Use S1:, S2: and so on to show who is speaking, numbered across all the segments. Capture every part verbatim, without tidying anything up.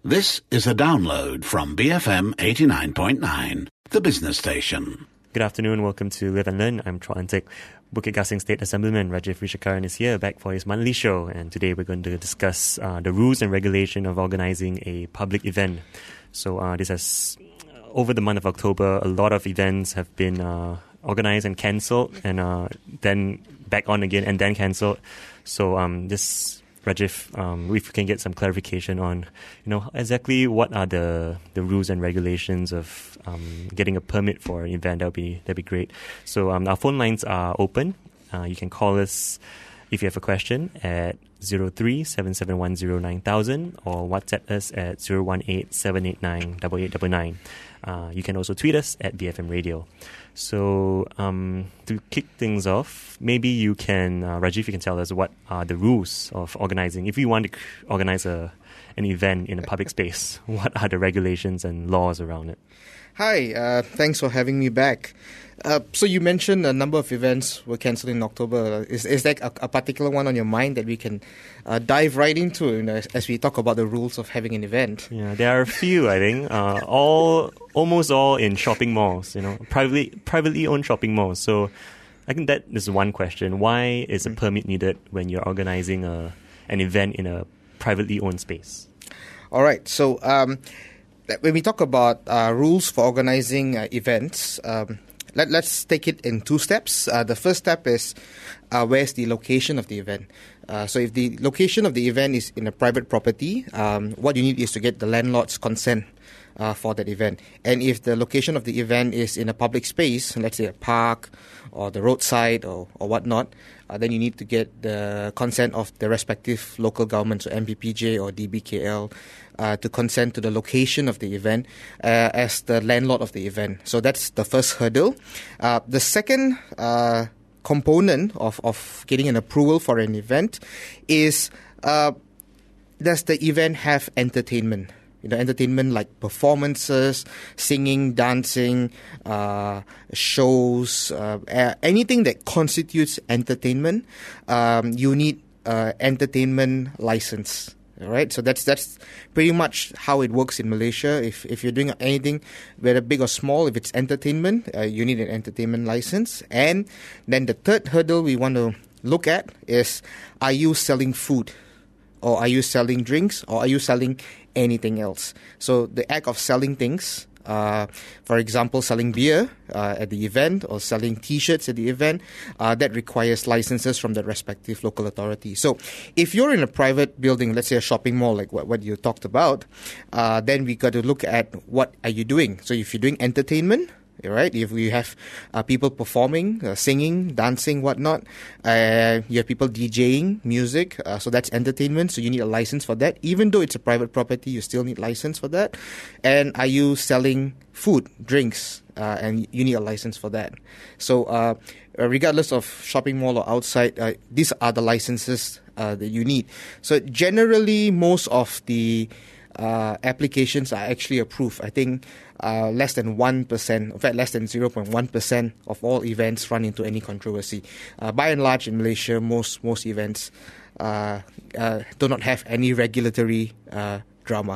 S1: This is a download from B F M eighty-nine point nine, the business station.
S2: Good afternoon, welcome to Live and Learn. I'm Troy Antic. Bukit Gasing State Assemblyman Rajiv Rishikaran is here, back for his monthly show, and today we're going to discuss uh, the rules and regulation of organising a public event. So uh, this has, over the month of October, a lot of events have been uh, organised and cancelled, and uh, then back on again and then cancelled. So um, this... Rajiv, um, if we can get some clarification on, you know, exactly what are the, the rules and regulations of um, getting a permit for an event, that would be that'd be great. So um, our phone lines are open. Uh, you can call us if you have a question at zero three seven seven one zero nine thousand or WhatsApp us at zero one eight seven eight nine eight eight nine nine. Uh, you can also tweet us at B F M Radio. So um, to kick things off, maybe you can, uh, Rajiv, you can tell us what are the rules of organising. If you want to organise a an event in a public space, what are the regulations and laws around it?
S3: Hi, uh, thanks for having me back. Uh, so you mentioned a number of events were cancelled in October. Is is there a, a particular one on your mind that we can uh, dive right into, you know, as, as we talk about the rules of having an event?
S2: Yeah, there are a few, I think. Uh, all almost all in shopping malls, you know, privately privately owned shopping malls. So I think that is one question. Why is a permit needed when you're organising a an event in a privately owned space?
S3: All right. So um, when we talk about uh, rules for organising uh, events, um, Let, let's take it in two steps. Uh, the first step is uh, where's the location of the event. Uh, so if the location of the event is in a private property, um, what you need is to get the landlord's consent uh, for that event. And if the location of the event is in a public space, let's say a park or the roadside or, or whatnot, uh, then you need to get the consent of the respective local government, so M P P J or D B K L, Uh, to consent to the location of the event uh, as the landlord of the event. So that's the first hurdle. Uh, the second uh, component of, of getting an approval for an event is uh, does the event have entertainment? You know, entertainment like performances, singing, dancing, uh, shows, uh, anything that constitutes entertainment, um, you need uh, entertainment license. All right, so that's that's pretty much how it works in Malaysia. If if you're doing anything, whether big or small, if it's entertainment, uh, you need an entertainment license. And then the third hurdle we want to look at is: are you selling food, or are you selling drinks, or are you selling anything else? So the act of selling things, uh, for example, selling beer uh, at the event or selling T-shirts at the event, uh, that requires licenses from the respective local authority. So if you're in a private building, let's say a shopping mall like what, what you talked about, uh, then we got to look at what are you doing. So if you're doing entertainment, right? If you have uh, people performing, uh, singing, dancing, whatnot, uh, you have people DJing music, uh, so that's entertainment, so you need a license for that. Even though it's a private property, you still need license for that. And are you selling food, drinks, uh, and you need a license for that. So uh, regardless of shopping mall or outside, uh, these are the licenses uh, that you need. So generally, most of the uh, applications are actually approved. I think Uh, less than one percent, in fact less than zero point one percent of all events run into any controversy. Uh, by and large in Malaysia, most most events uh, uh, do not have any regulatory uh, drama.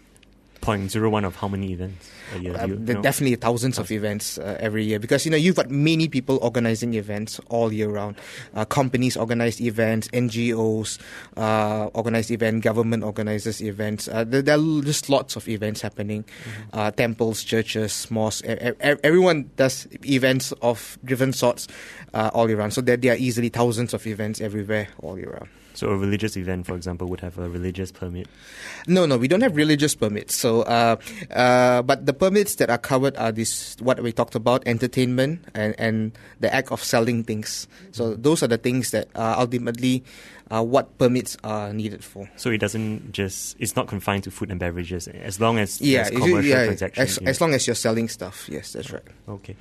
S2: zero point zero one of how many events a year?
S3: Uh,
S2: you
S3: there
S2: know?
S3: Definitely thousands of events uh, every year, because you know you've got many people organizing events all year round. Uh, companies organize events, N G Os uh, organize events, government organizes events. Uh, there, there are just lots of events happening. Mm-hmm. Uh, temples, churches, mosques. E- e- everyone does events of different sorts uh, all year round. So there, there are easily thousands of events everywhere all year round.
S2: So a religious event, for example, would have a religious permit?
S3: No, no, we don't have religious permits. So, uh, uh, but the permits that are covered are this, what we talked about, entertainment and, and the act of selling things. So those are the things that are ultimately uh, what permits are needed for.
S2: So it doesn't just, it's not confined to food and beverages, as long as
S3: yeah,
S2: there's commercial
S3: yeah,
S2: transactions.
S3: As, as long as you're selling stuff, yes, that's right.
S2: Okay.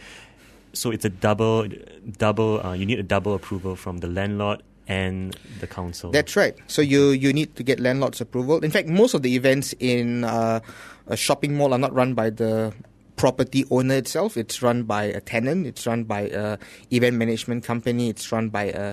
S2: So it's a double, double, uh, you need a double approval from the landlord and the council.
S3: That's right. So you, you need to get landlord's approval. In fact, most of the events in uh, a shopping mall are not run by the property owner itself. It's run by a tenant. It's run by a event management company. It's run by a,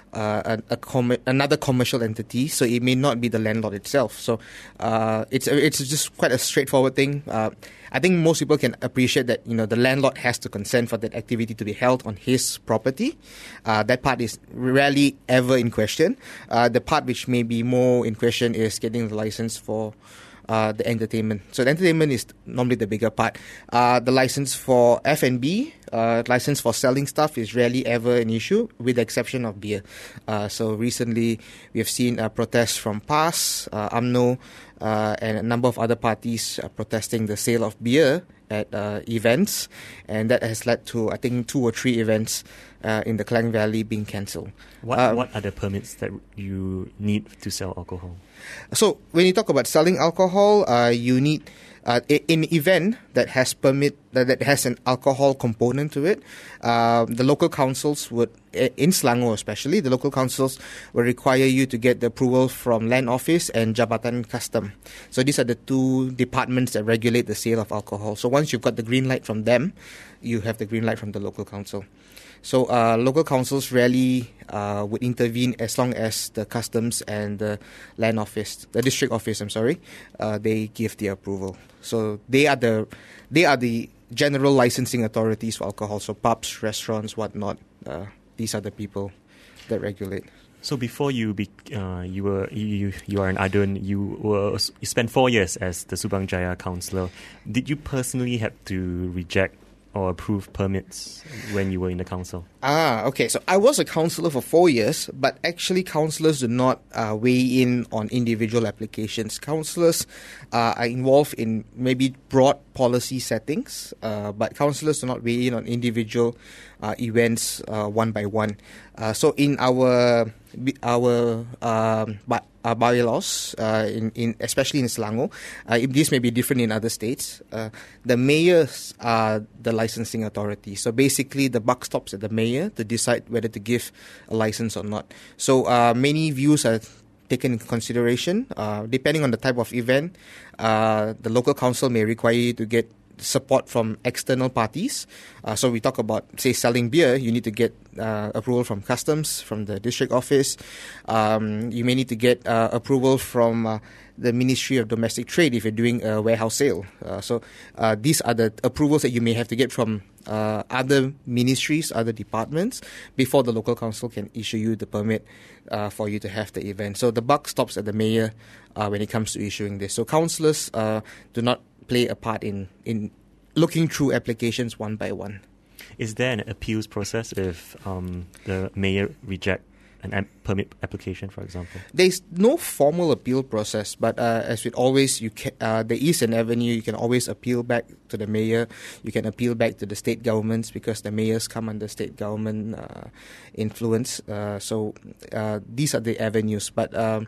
S3: uh, a, a com- another commercial entity, so it may not be the landlord itself. So uh, it's it's just quite a straightforward thing. Uh, I think most people can appreciate that, you know, the landlord has to consent for that activity to be held on his property. Uh, that part is rarely ever in question. Uh, the part which may be more in question is getting the license for Uh, the entertainment. So the entertainment is normally the bigger part. Uh, the license for F and B, uh, license for selling stuff is rarely ever an issue, with the exception of beer. Uh, so recently we have seen uh, protests from P A S, uh, U M N O, uh, and a number of other parties uh, protesting the sale of beer at uh, events, and that has led to, I think, two or three events uh, in the Klang Valley being cancelled.
S2: What,
S3: um,
S2: what are the permits that you need to sell alcohol?
S3: So when you talk about selling alcohol, uh, you need uh, in an event that has permit that, that has an alcohol component to it. Uh, the local councils would, in Selangor especially, the local councils will require you to get the approval from Land Office and Jabatan Custom. So these are the two departments that regulate the sale of alcohol. So once you've got the green light from them, you have the green light from the local council. So uh, local councils rarely uh, would intervene as long as the customs and the land office, the district office, I'm sorry, uh, they give the approval. So they are the they are the general licensing authorities for alcohol. So pubs, restaurants, whatnot. Uh, these are the people that regulate.
S2: So before you be, uh, you were you you are an Adun, you were you spent four years as the Subang Jaya councillor. Did you personally have to reject or approve permits when you were in the council?
S3: Ah, okay. So I was a councillor for four years, but actually councillors do not uh, weigh in on individual applications. Councillors uh, are involved in maybe broad policy settings, uh, but councillors do not weigh in on individual uh, events uh, one by one. Uh, so in our our um, by, our bylaws, uh, in, in especially in Selangor, uh, this may be different in other states. Uh, the mayors are the licensing authority. So basically, the buck stops at the mayor to decide whether to give a license or not. So uh, many views are taken into consideration. Uh, depending on the type of event, uh, the local council may require you to get support from external parties. Uh, so we talk about, say, selling beer, you need to get uh, approval from customs, from the district office. Um, you may need to get uh, approval from uh, the Ministry of Domestic Trade if you're doing a warehouse sale. Uh, so uh, these are the approvals that you may have to get from uh, other ministries, other departments, before the local council can issue you the permit uh, for you to have the event. So the buck stops at the mayor uh, when it comes to issuing this. So councillors uh, do not play a part in, in looking through applications one by one.
S2: Is there an appeals process if um, the mayor reject an am- permit application, for example?
S3: There's no formal appeal process, but uh, as with always, you can, uh, there is an avenue. You can always appeal back to the mayor. You can appeal back to the state governments because the mayors come under state government uh, influence. Uh, so uh, these are the avenues. But um,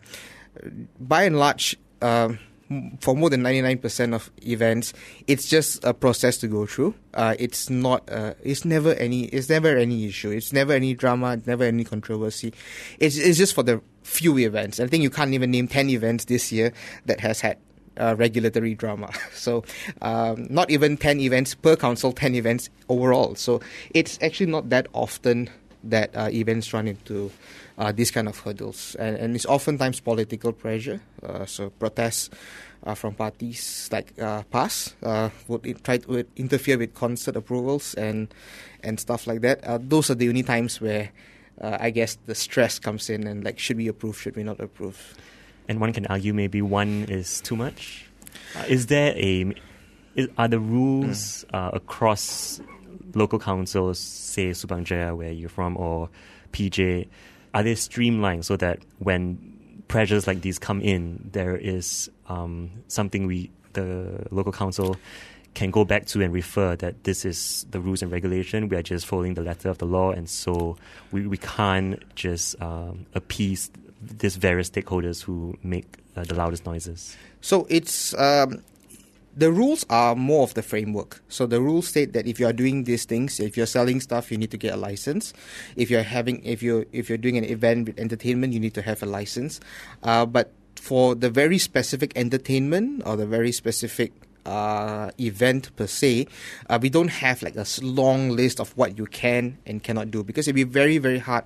S3: by and large, uh, for more than ninety-nine percent of events, it's just a process to go through. Uh, it's not, uh, it's never any, it's never any issue. It's never any drama, it's never any controversy. It's, it's just for the few events. I think you can't even name ten events this year that has had uh, regulatory drama. So, um, not even ten events per council, ten events overall. So it's actually not that often that uh, events run into uh, these kind of hurdles, and, and it's oftentimes political pressure. Uh, so protests uh, from parties like uh, P A S uh, would in, try to interfere with concert approvals and and stuff like that. Uh, those are the only times where uh, I guess the stress comes in, and like, should we approve, should we not approve?
S2: And one can argue maybe one is too much. Uh, is there a is, are the rules mm. uh, across local councils, say Subang Jaya where you're from, or P J, are they streamlined so that when pressures like these come in, there is um, something we, the local council, can go back to and refer that this is the rules and regulation, we are just following the letter of the law, and so we, we can't just um, appease these various stakeholders who make uh, the loudest noises? So
S3: it's... Um The rules are more of the framework. So the rules state that if you are doing these things, if you're selling stuff, you need to get a license. If you're having, if you if you're doing an event with entertainment, you need to have a license. Uh, but for the very specific entertainment or the very specific uh, event per se, uh, we don't have like a long list of what you can and cannot do, because it'd be very very hard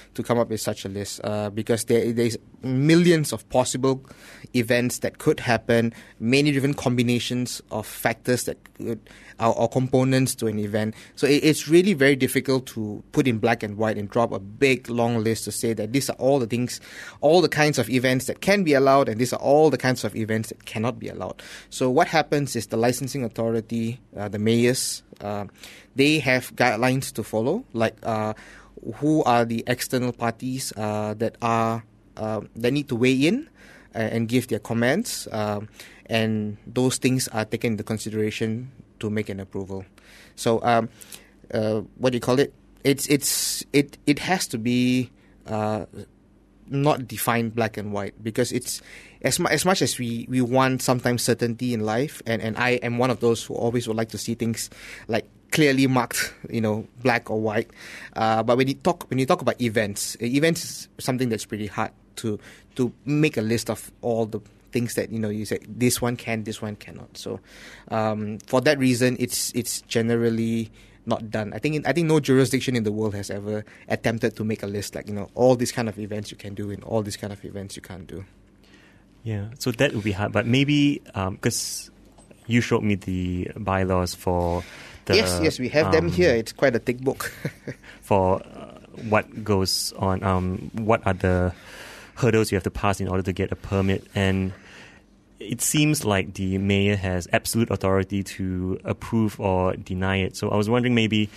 S3: to come up with such a list uh, because there there's millions of possible events that could happen, many different combinations of factors that could, or, or components to an event. So it, it's really very difficult to put in black and white and drop a big long list to say that these are all the things, all the kinds of events that can be allowed, and these are all the kinds of events that cannot be allowed. So what happens is the licensing authority, uh, the mayors, uh, they have guidelines to follow, like uh, who are the external parties uh, that are uh, that need to weigh in uh, and give their comments, uh, and those things are taken into consideration to make an approval. So, um, uh, what do you call it? It's it's it it has to be uh, not defined black and white, because it's as much as much as we, we want sometimes certainty in life, and, and I am one of those who always would like to see things like clearly marked, you know, black or white. Uh, but when you talk when you talk about events, events is something that's pretty hard to to make a list of all the things that, you know, you say this one can, this one cannot. So um, for that reason, it's it's generally not done. I think I think no jurisdiction in the world has ever attempted to make a list like, you know, all these kind of events you can do and all these kind of events you can't do.
S2: Yeah, so that would be hard. But maybe because um, you showed me the bylaws for the,
S3: yes, yes, we have um, them here. It's quite a thick book.
S2: for uh, what goes on, um, what are the hurdles you have to pass in order to get a permit. And it seems like the mayor has absolute authority to approve or deny it. So I was wondering, maybe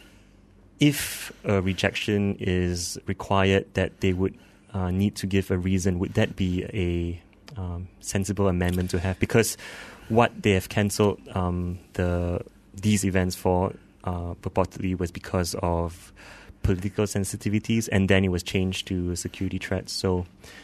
S2: if a rejection is required, that they would uh, need to give a reason. Would that be a um, sensible amendment to have? Because what they have cancelled um, the these events for uh, purportedly was because of political sensitivities, and then it was changed to security threats. So,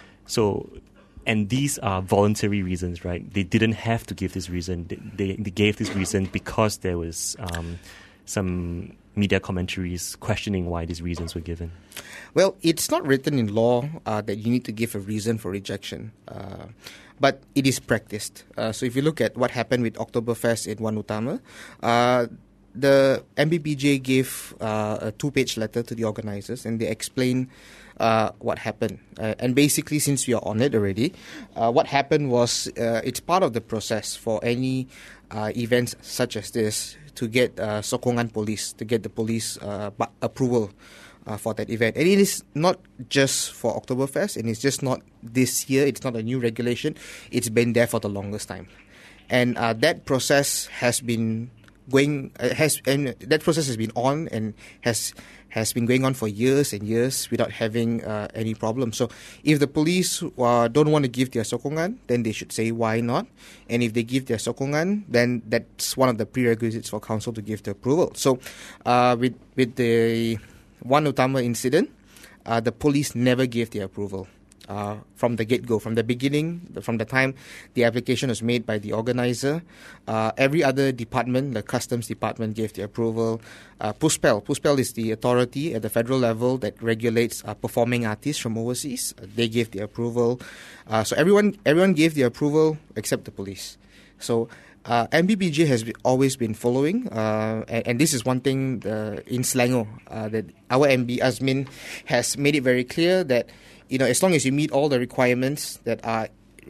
S2: so. And these are voluntary reasons, right? They didn't have to give this reason. They, they gave this reason because there was um, some media commentaries questioning why these reasons were given.
S3: Well, it's not written in law uh, that you need to give a reason for rejection, uh, but it is practiced. Uh, so if you look at what happened with Oktoberfest in Wan Utama, uh, the M B P J gave uh, a two-page letter to the organizers, and they explained Uh, what happened. Uh, and basically, since we are on it already, uh, what happened was uh, it's part of the process for any uh, events such as this to get uh, sokongan police, to get the police uh, approval uh, for that event. And it is not just for Oktoberfest, and it's just not this year, it's not a new regulation, it's been there for the longest time. And uh, that process has been going, uh, has and that process has been on and has has been going on for years and years without having uh, any problem. So if the police uh, don't want to give their sokongan, then they should say why not. And if they give their sokongan, then that's one of the prerequisites for council to give the approval. So uh, with with the Wan Utama incident, uh, the police never gave the approval. Uh, from the get-go, from the beginning, from the time the application was made by the organizer, uh, every other department, the customs department gave the approval. Uh, PUSPEL, PUSPEL is the authority at the federal level that regulates uh, performing artists from overseas. Uh, they gave the approval. Uh, so everyone, everyone gave the approval except the police. So uh, M B P J has be, always been following, uh, and, and this is one thing uh, in Selangor uh, that our M B Azmin has made it very clear that, you know, as long as you meet all the requirements that are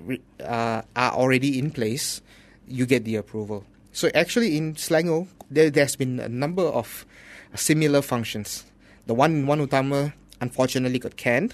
S3: uh, are already in place, you get the approval. So actually in Selangor, there, there's been a number of similar functions. The one in Wan Utama, unfortunately, got canned,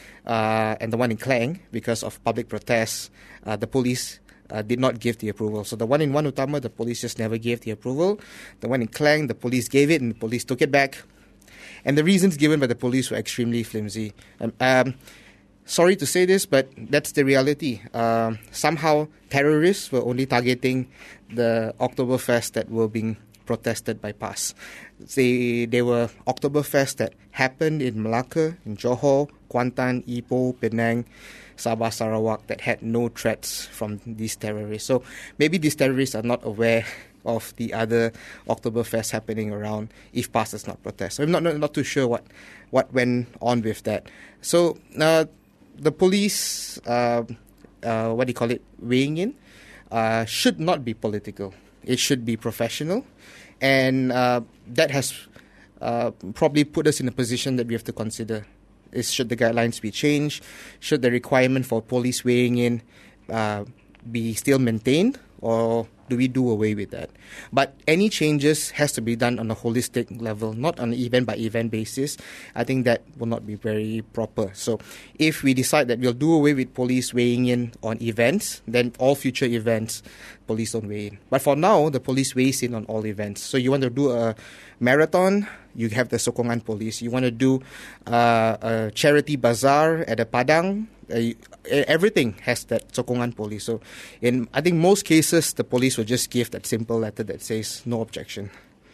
S3: uh, and the one in Klang, because of public protests, uh, the police uh, did not give the approval. So the one in Wan Utama, the police just never gave the approval. The one in Klang, the police gave it, and the police took it back. And the reasons given by the police were extremely flimsy. Um, um, sorry to say this, but that's the reality. Um, somehow, terrorists were only targeting the Oktoberfest that were being protested by P A S. They, they were Oktoberfest that happened in Malacca, in Johor, Kuantan, Ipoh, Penang, Sabah, Sarawak, that had no threats from these terrorists. So maybe these terrorists are not aware of the other Oktoberfest happening around if P A S does not protest. So I'm not, not, not too sure what, what went on with that. So uh, the police, uh, uh, what do you call it, weighing in, uh, should not be political. It should be professional. And uh, that has uh, probably put us in a position that we have to consider. is, should the guidelines be changed? Should the requirement for police weighing in uh, be still maintained, or do we do away with that? But any changes has to be done on a holistic level, not on an event-by-event basis. I think that will not be very proper. So if we decide that we'll do away with police weighing in on events, then all future events, police don't weigh in. But for now, the police weighs in on all events. So you want to do a marathon, you have the Sokongan police. You want to do uh, a charity bazaar at a Padang, uh, everything has that Sokongan police. So in, I think, most cases, the police will just give that simple letter that says no objection.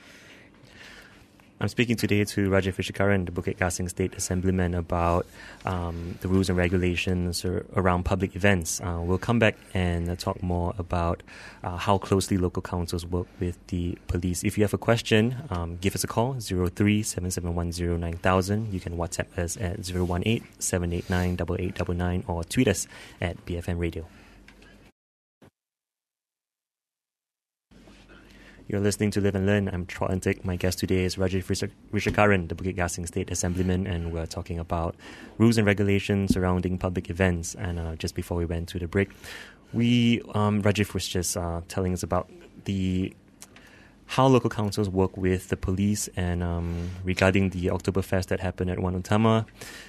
S2: I'm speaking today to Rajeev Vishakaran, the Bukit Gasing State Assemblyman, about um, the rules and regulations ar- around public events. Uh, we'll come back and uh, talk more about uh, how closely local councils work with the police. If you have a question, um, give us a call, zero three seven seven one zero nine thousand. You can WhatsApp us at zero one eight seven eight nine eight eight nine nine or tweet us at B F M Radio. You're listening to Live and Learn. I'm Troy Antic. My guest today is Rajeev Vishakaran, the Bukit Gasing State Assemblyman, and we're talking about rules and regulations surrounding public events. And uh, just before we went to the break, we um, Rajeev was just uh, telling us about the how local councils work with the police, and um, regarding the Oktoberfest that happened at Wan Utama,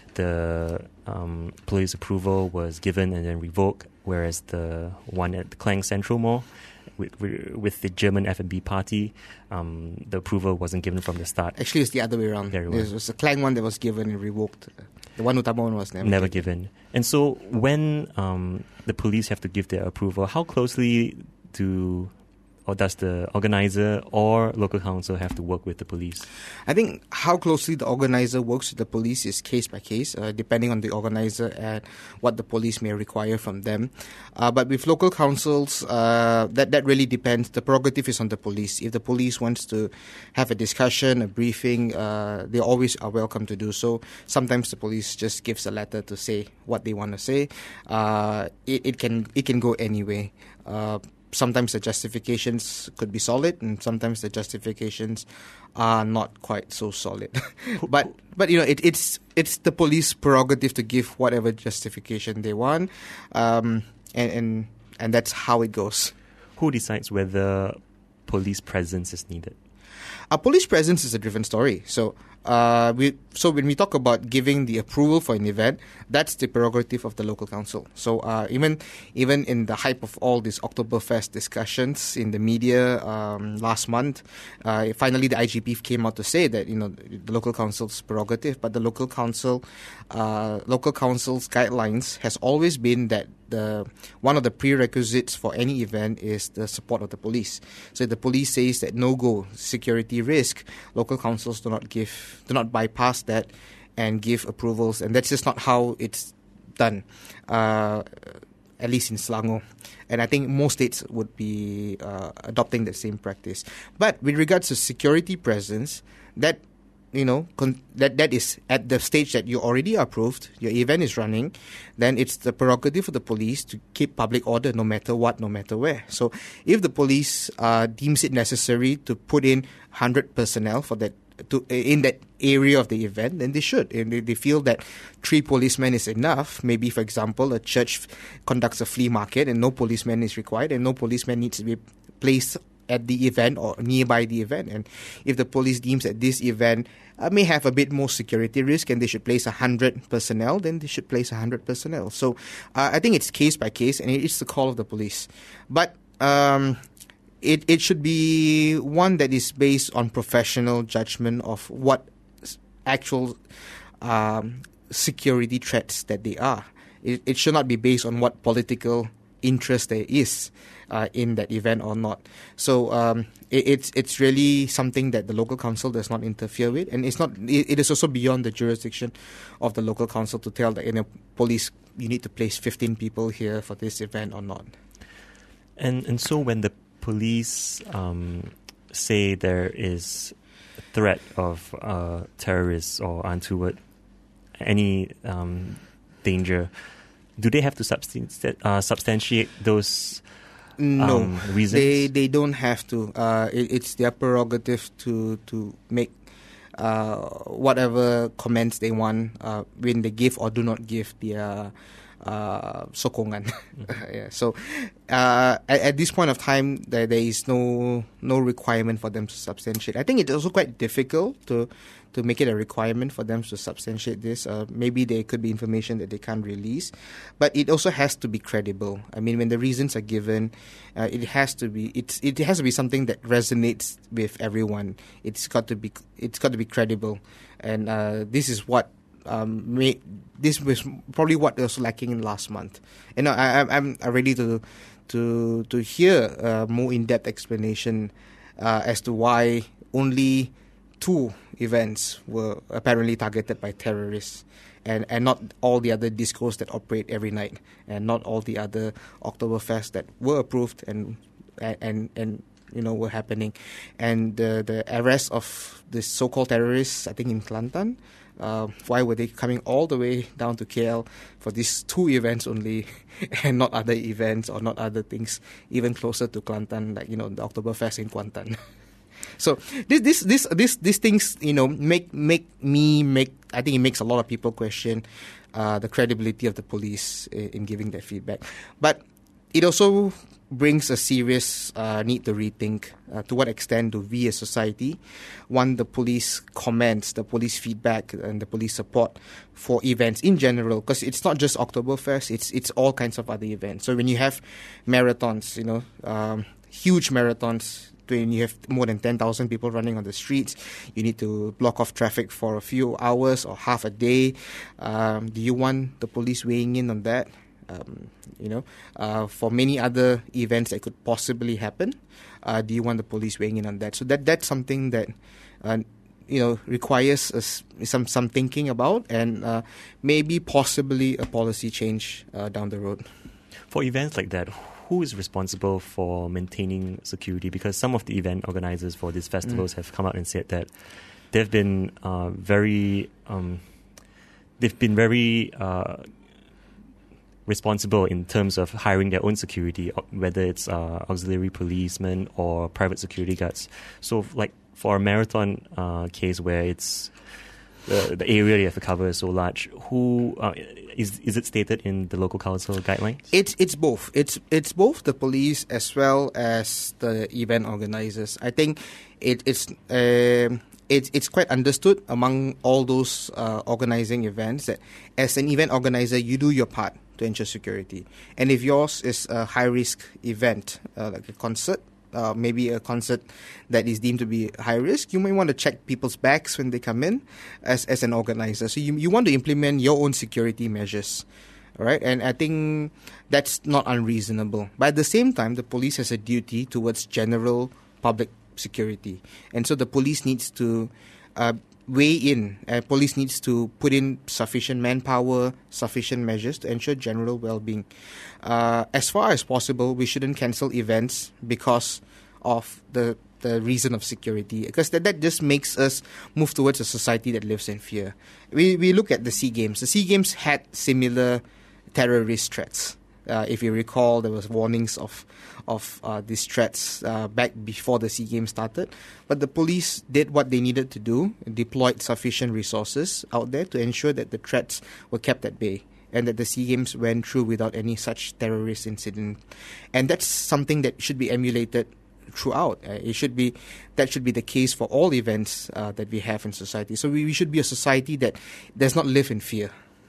S2: the um, police approval was given and then revoked, whereas the one at the Klang Central Mall, With, with the German F and B party, um, the approval wasn't given from the start.
S3: Actually, it's the other way around. There was. was a Klang one that was given and revoked. The Wan Utama one was never,
S2: never
S3: given.
S2: given. And so when um, the police have to give their approval, how closely do or does the organizer or local council have to work with the police?
S3: I think how closely the organizer works with the police is case by case, uh, depending on the organizer and what the police may require from them. Uh, but with local councils, uh, that, that really depends. The prerogative is on the police. If the police wants to have a discussion, a briefing, uh, they always are welcome to do so. Sometimes the police just gives a letter to say what they want to say. Uh, it, it can it can go any way. Uh, Sometimes the justifications could be solid, and sometimes the justifications are not quite so solid. but but you know, it, it's it's the police prerogative to give whatever justification they want, um, and, and and that's how it goes.
S2: Who decides whether police presence is needed?
S3: A police presence is a different story. So, uh, we so when we talk about giving the approval for an event, that's the prerogative of the local council. So, uh, even even in the hype of all these Oktoberfest discussions in the media um, last month, uh, finally the I G P came out to say that, you know, the local council's prerogative, but the local council, uh, local council's guidelines has always been that the one of the prerequisites for any event is the support of the police. So if the police says that no go, security risk, local councils do not give, do not bypass that and give approvals, and that's just not how it's done. Uh, at least in Selangor. And I think most states would be uh, adopting the same practice. But with regards to security presence, that you know con- that that is at the stage that you already approved, your event is running, then it's the prerogative of the police to keep public order no matter what, no matter where. So if the police uh, deems it necessary to put in one hundred personnel for that to in that area of the event, then they should. And they feel that three policemen is enough. Maybe, for example, a church conducts a flea market and no policeman is required, and no policeman needs to be placed at the event or nearby the event. And if the police deems that this event uh, may have a bit more security risk and they should place one hundred personnel, then they should place one hundred personnel. So uh, I think it's case by case, and it's the call of the police. But um, it, it should be one that is based on professional judgment of what actual um, security threats that they are. It, it should not be based on what political interest there is uh, in that event or not. So um, it, it's it's really something that the local council does not interfere with, and it's not. It, it is also beyond the jurisdiction of the local council to tell the you know, police you need to place fifteen people here for this event or not.
S2: And and so when the police um, say there is a threat of uh, terrorists or untoward any um, danger, do they have to substan- uh, substantiate those
S3: no,
S2: um, reasons?
S3: They they don't have to. Uh, it, it's their prerogative to to make uh, whatever comments they want uh, when they give or do not give their uh, sokongan. Mm-hmm. yeah, so uh, at, at this point of time, there, there is no no requirement for them to substantiate. I think it's also quite difficult to to make it a requirement for them to substantiate this. Uh, maybe there could be information that they can't release, but it also has to be credible. I mean, when the reasons are given, uh, it has to be it's it has to be something that resonates with everyone. It's got to be it's got to be credible, and uh, this is what um, made this was probably what was lacking in last month. And I, I'm I'm ready to to to hear a more in-depth explanation uh, as to why only two events were apparently targeted by terrorists, and, and not all the other discos that operate every night, and not all the other Oktoberfests that were approved and and and you know were happening, and the the arrest of the so-called terrorists, I think in Kelantan. Uh, why were they coming all the way down to K L for these two events only, and not other events or not other things even closer to Kelantan, like you know the Oktoberfest in Kuantan? So this this this this these things you know make make me make I think it makes a lot of people question uh, the credibility of the police in, in giving their feedback, but it also brings a serious uh, need to rethink uh, to what extent do we as society want the police comments, the police feedback, and the police support for events in general, because it's not just Oktoberfest, it's it's all kinds of other events. So when you have marathons, you know, um, huge marathons, when you have more than ten thousand people running on the streets, you need to block off traffic for a few hours or half a day. Um, do you want the police weighing in on that? Um, you know, uh, for many other events that could possibly happen, uh, do you want the police weighing in on that? So that that's something that, uh, you know, requires us some some thinking about, and uh, maybe possibly a policy change uh, down the road.
S2: For events like that, who is responsible for maintaining security? Because some of the event organizers for these festivals mm. have come out and said that they've been uh, very, um, they've been very uh, responsible in terms of hiring their own security, whether it's uh, auxiliary policemen or private security guards. So, like for a marathon uh, case where it's the, the area you have to cover is so large, who uh, is is it stated in the local council guidelines?
S3: It's it's both. It's it's both the police as well as the event organizers. I think it, it's uh, it's it's quite understood among all those uh, organizing events that as an event organizer, you do your part to ensure security. And if yours is a high risk event, uh, like a concert, Uh, maybe a concert that is deemed to be high risk, you may want to check people's bags when they come in as, as an organizer. So you you want to implement your own security measures, all right? And I think that's not unreasonable. But at the same time, the police has a duty towards general public security. And so the police needs to uh, weigh in. Uh, police needs to put in sufficient manpower, sufficient measures to ensure general well-being. Uh, as far as possible, we shouldn't cancel events because of the the reason of security, because that, that just makes us move towards a society that lives in fear. We we look at the SEA Games. The SEA Games had similar terrorist threats. Uh, if you recall, there was warnings of of uh, these threats uh, back before the SEA Games started. But the police did what they needed to do, deployed sufficient resources out there to ensure that the threats were kept at bay, and that the SEA Games went through without any such terrorist incident. And that's something that should be emulated throughout. Uh, it should be that should be the case for all events uh, that we have in society. So we, we should be a society that does not live in fear.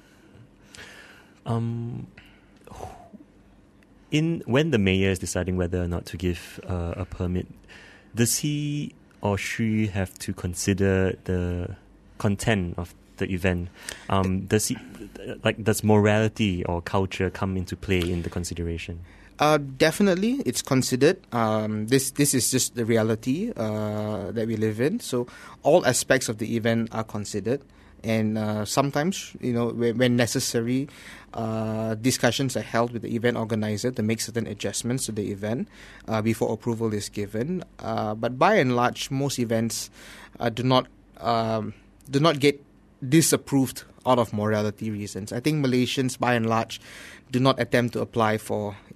S2: Um. In when the mayor is deciding whether or not to give uh, a permit, does he or she have to consider the content of the event? Um, does he like does morality or culture come into play in the consideration?
S3: Uh, definitely, it's considered. Um, this this is just the reality uh, that we live in. So all aspects of the event are considered. And uh, sometimes, you know, when, when necessary, uh, discussions are held with the event organizer to make certain adjustments to the event uh, before approval is given. Uh, but by and large, most events uh, do not um, do not get disapproved out of morality reasons. I think Malaysians, by and large, do not attempt to apply for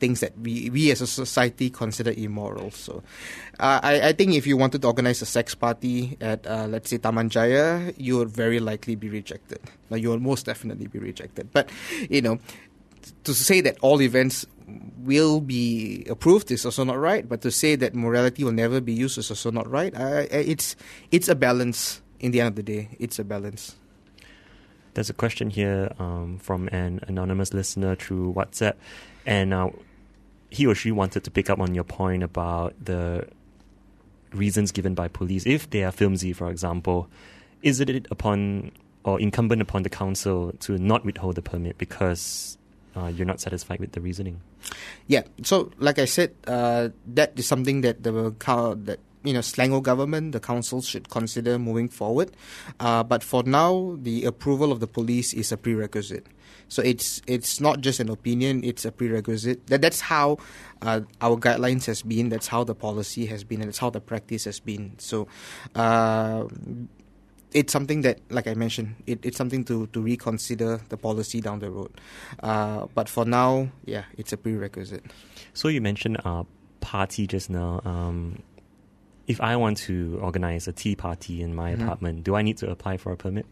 S3: things that we, we as a society consider immoral. So uh, I, I think if you wanted to organize a sex party at, uh, let's say, Taman Jaya, you would very likely be rejected. Now, you will most definitely be rejected. But, you know, to say that all events will be approved is also not right. But to say that morality will never be used is also not right. I, I, it's it's a balance. In the end of the day, it's a balance.
S2: There's a question here um, from an anonymous listener through WhatsApp, and uh, he or she wanted to pick up on your point about the reasons given by police. If they are flimsy, for example, is it upon or incumbent upon the council to not withhold the permit because uh, you're not satisfied with the reasoning?
S3: Yeah. So, like I said, uh, that is something that the that. You know, Selangor government, the council should consider moving forward. Uh, but for now, the approval of the police is a prerequisite. So it's it's not just an opinion; it's a prerequisite. That that's how uh, our guidelines has been. That's how the policy has been, and that's how the practice has been. So uh, it's something that, like I mentioned, it, it's something to, to reconsider the policy down the road. Uh, but for now, yeah, it's a prerequisite.
S2: So you mentioned uh, party just now. Um, If I want to organize a tea party in my mm-hmm. apartment, do I need to apply for a permit?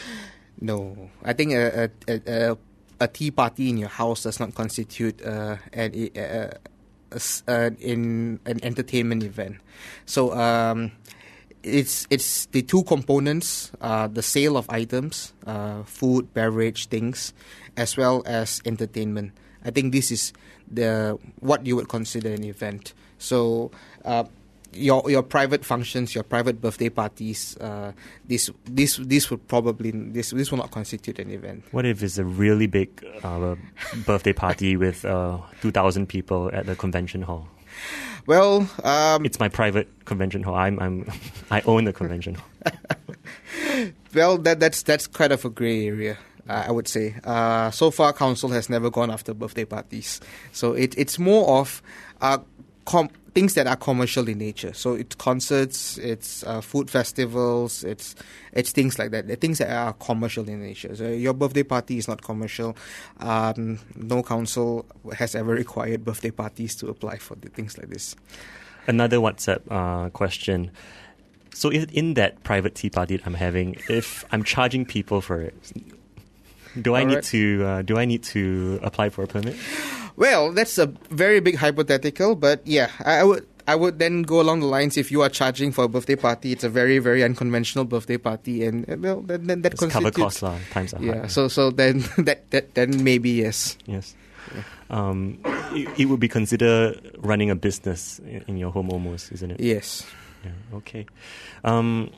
S3: No. I think a, a, a, a tea party in your house does not constitute uh, an, a, a, a, in an entertainment event. So um, it's it's the two components, uh, the sale of items, uh, food, beverage, things, as well as entertainment. I think this is the what you would consider an event. So uh, Your your private functions, your private birthday parties, uh, this this this would probably this this will not constitute an event.
S2: What if it's a really big uh, birthday party with uh, two thousand people at the convention hall?
S3: Well, um,
S2: it's my private convention hall. I'm I'm I own the convention hall.
S3: Well, that that's that's kind of a grey area. Uh, I would say. Uh, so far, council has never gone after birthday parties, so it it's more of uh, com- things that are commercial in nature. So it's concerts, it's uh, food festivals, it's it's things like that. The things that are commercial in nature. So your birthday party is not commercial. Um, no council has ever required birthday parties to apply for the things like this.
S2: Another WhatsApp uh, question. So if in that private tea party that I'm having, if I'm charging people for it, do I All need right. to uh, do I need to apply for a permit?
S3: Well, that's a very big hypothetical, but yeah, I, I would I would then go along the lines, if you are charging for a birthday party, it's a very, very unconventional birthday party, and well, then, then that
S2: it's
S3: constitutes...
S2: cover costs, lah. Times are
S3: yeah,
S2: high.
S3: so so then that, that then maybe yes.
S2: Yes. Yeah. Um, it, it would be considered running a business in, in your home almost, isn't it?
S3: Yes.
S2: Yeah, okay. Um,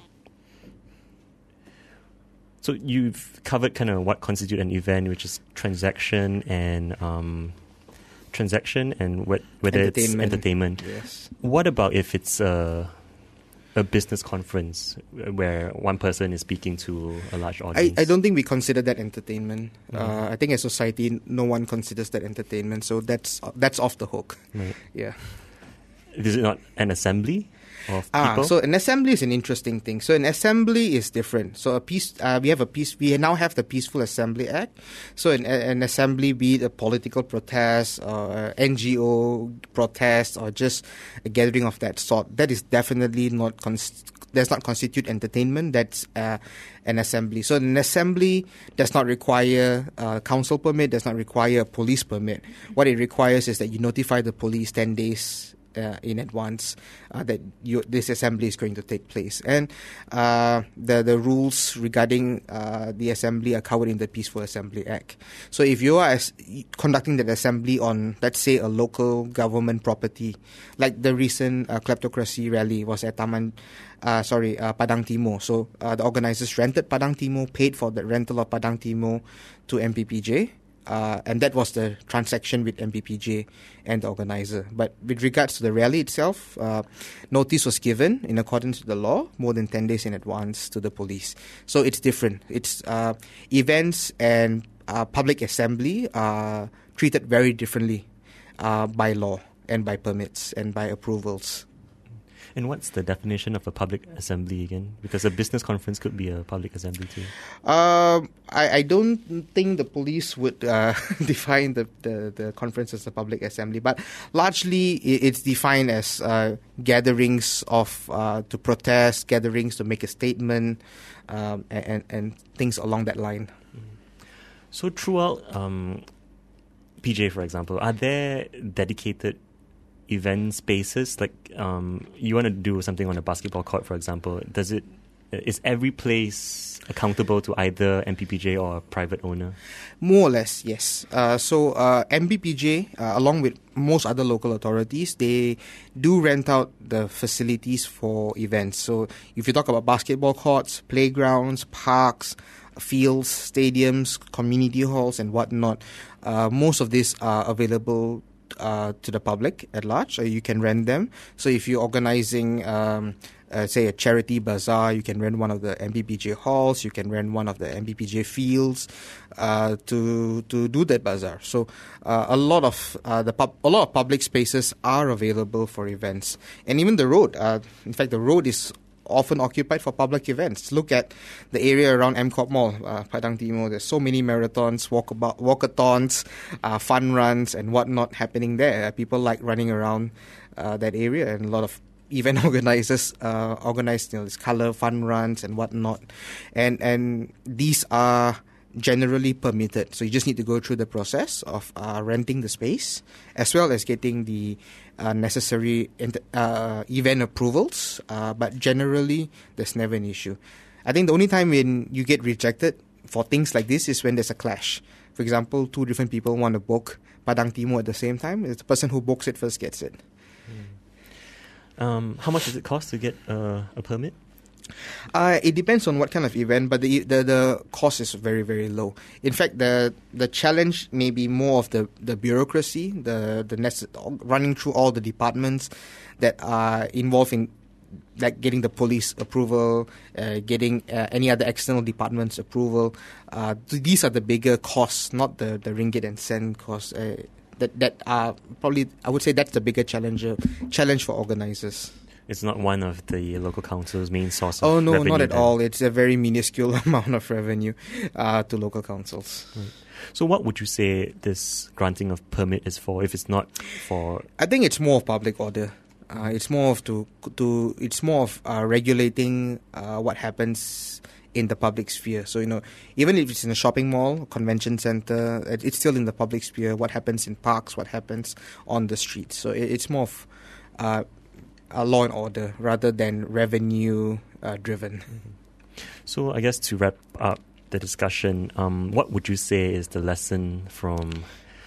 S2: so you've covered kind of what constitutes an event, which is transaction and... Um, transaction and what, whether it's entertainment.
S3: Yes.
S2: What about if it's a a business conference where one person is speaking to a large audience?
S3: I, I don't think we consider that entertainment. Mm. Uh, I think as society, no one considers that entertainment. So that's that's off the hook.
S2: Right.
S3: Yeah.
S2: Is it not an assembly of people?
S3: Ah, so an assembly is an interesting thing. So an assembly is different. So a peace, uh, we have a peace. We now have the Peaceful Assembly Act. So an, an assembly, be it a political protest or N G O protest or just a gathering of that sort, that is definitely not cons- does not constitute entertainment. That's uh, an assembly. So an assembly does not require a council permit. Does not require a police permit. What it requires is that you notify the police ten days. Uh, in advance uh, that you, this assembly is going to take place, and uh, the the rules regarding uh, the assembly are covered in the Peaceful Assembly Act. So if you are as, conducting that assembly on, let's say, a local government property, like the recent uh, kleptocracy rally was at Taman, uh, sorry, uh, Padang Timur. So uh, the organisers rented Padang Timur, paid for the rental of Padang Timur to M P P J. Uh, and that was the transaction with M P P J and the organizer. But with regards to the rally itself, uh, notice was given in accordance with the law more than ten days in advance to the police. So it's different. It's uh, events and uh, public assembly are treated very differently uh, by law and by permits and by approvals.
S2: And what's the definition of a public assembly again? Because a business conference could be a public assembly too.
S3: Um, I, I don't think the police would uh, define the, the, the conference as a public assembly, but largely it's defined as uh, gatherings of uh, to protest, gatherings to make a statement, um, and, and things along that line.
S2: So throughout um, P J, for example, are there dedicated event spaces? Like um, you want to do something on a basketball court, for example. Does it is every place accountable to either M P P J or a private owner?
S3: More or less, yes. Uh, so uh, M P P J, uh, along with most other local authorities, they do rent out the facilities for events. So if you talk about basketball courts, playgrounds, parks, fields, stadiums, community halls, and whatnot, uh, most of these are available uh, to the public at large. So you can rent them. So if you're organizing, um, uh, say, a charity bazaar, you can rent one of the M P P J halls. You can rent one of the M P P J fields uh, to to do that bazaar. So uh, a lot of uh, the pub- a lot of public spaces are available for events, and even the road. Uh, in fact, the road is often occupied for public events. Look at the area around M Corp Mall, uh, Padang Timur. There's so many marathons, walkabout, walkathons, uh, fun runs, and whatnot happening there. Uh, people like running around uh, that area, and a lot of event organizers uh, organize, you know, this color fun runs and whatnot. And and these are generally permitted. So you just need to go through the process of uh, renting the space, as well as getting the uh, necessary uh, event approvals. Uh, but generally, there's never an issue. I think the only time when you get rejected for things like this is when there's a clash. For example, two different people want to book Padang Timur at the same time. It's the person who books it first gets it.
S2: Hmm. Um, how much does it cost to get uh, a permit?
S3: Uh, it depends on what kind of event, but the, the the cost is very, very low. In fact, the the challenge may be more of the, the bureaucracy, the the necess- running through all the departments that are involved in, like getting the police approval, uh, getting uh, any other external departments approval. Uh, these are the bigger costs, not the, the ringgit and cent costs. Uh, that that are probably, I would say that's the bigger challenge challenge for organizers.
S2: It's not one of the local council's main source of
S3: Oh, no,
S2: revenue
S3: not at
S2: then.
S3: all. It's a very minuscule amount of revenue uh, to local councils.
S2: Right. So what would you say this granting of permit is for, if it's not for...
S3: I think it's more of public order. Uh, it's more of to to it's more of uh, regulating uh, what happens in the public sphere. So, you know, even if it's in a shopping mall, convention center, it's still in the public sphere. What happens in parks, what happens on the streets. So it, it's more of uh, a law and order rather than revenue uh, driven.
S2: Mm-hmm. So I guess to wrap up the discussion, um, what would you say is the lesson from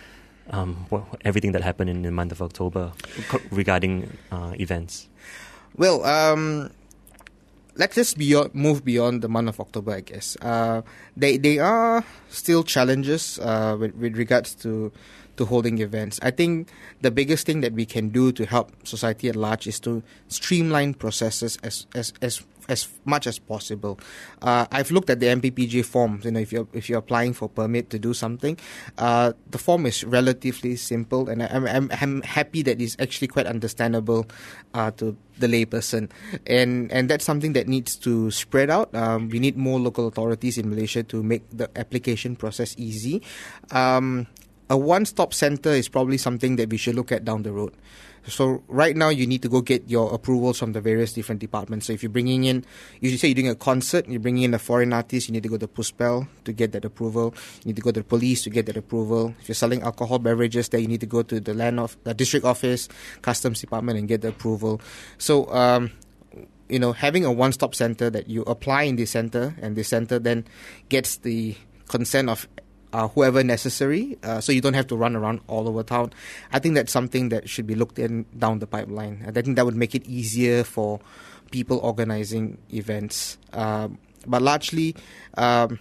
S2: um, what, everything that happened in the month of October regarding uh, events?
S3: Well, um, let's just beyond, move beyond the month of October, I guess. Uh, they they are still challenges uh, with, with regards to to holding events. I think the biggest thing that we can do to help society at large is to streamline processes as as as as much as possible. Uh, I've looked at the M P P J forms. You know, if you're if you're applying for permit to do something, uh, the form is relatively simple, and I'm I'm, I'm happy that it's actually quite understandable uh, to the layperson, and and that's something that needs to spread out. Um, we need more local authorities in Malaysia to make the application process easy. Um, A one-stop center is probably something that we should look at down the road. So right now you need to go get your approvals from the various different departments. So if you're bringing in, you say you're doing a concert, you're bringing in a foreign artist, you need to go to Puspel to get that approval. You need to go to the police to get that approval. If you're selling alcohol beverages there, you need to go to the land of the district office, customs department and get the approval. So, um, you know, having a one-stop center that you apply in the center and the center then gets the consent of Uh, whoever necessary, uh, so you don't have to run around all over town. I think that's something that should be looked in down the pipeline. I think that would make it easier for people organizing events. Um, but largely, um,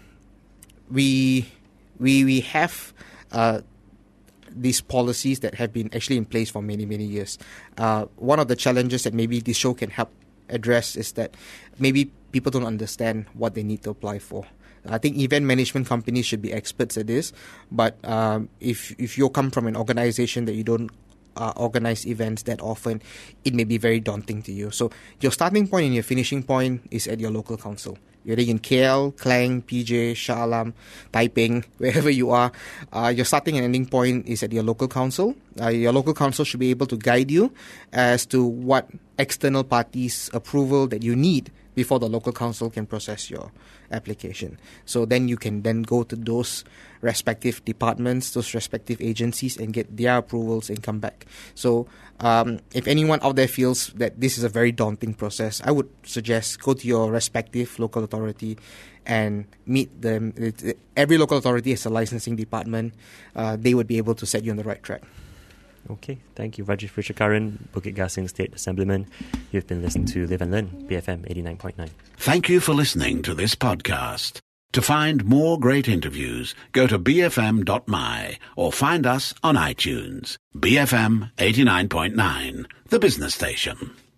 S3: we we we have uh, these policies that have been actually in place for many many years. Uh, one of the challenges that maybe this show can help address is that maybe people don't understand what they need to apply for. I think event management companies should be experts at this, but um, if if you come from an organization that you don't uh, organize events that often, it may be very daunting to you. So your starting point and your finishing point is at your local council. Whether in K L, Klang, P J, Shah Alam, Taiping, wherever you are, uh, your starting and ending point is at your local council. Uh, your local council should be able to guide you as to what external parties' approval that you need before the local council can process your application. So then you can then go to those respective departments, those respective agencies, and get their approvals and come back. So um, if anyone out there feels that this is a very daunting process, I would suggest go to your respective local authority and meet them. It, every local authority has a licensing department. Uh, they would be able to set you on the right track.
S2: Okay, thank you, Rajiv Ruchakaran, Bukit Gasing State Assemblyman. You've been listening to Live and Learn, B F M eighty-nine point nine.
S1: Thank you for listening to this podcast. To find more great interviews, go to b f m dot m y or find us on iTunes. B F M eighty-nine point nine, the business station.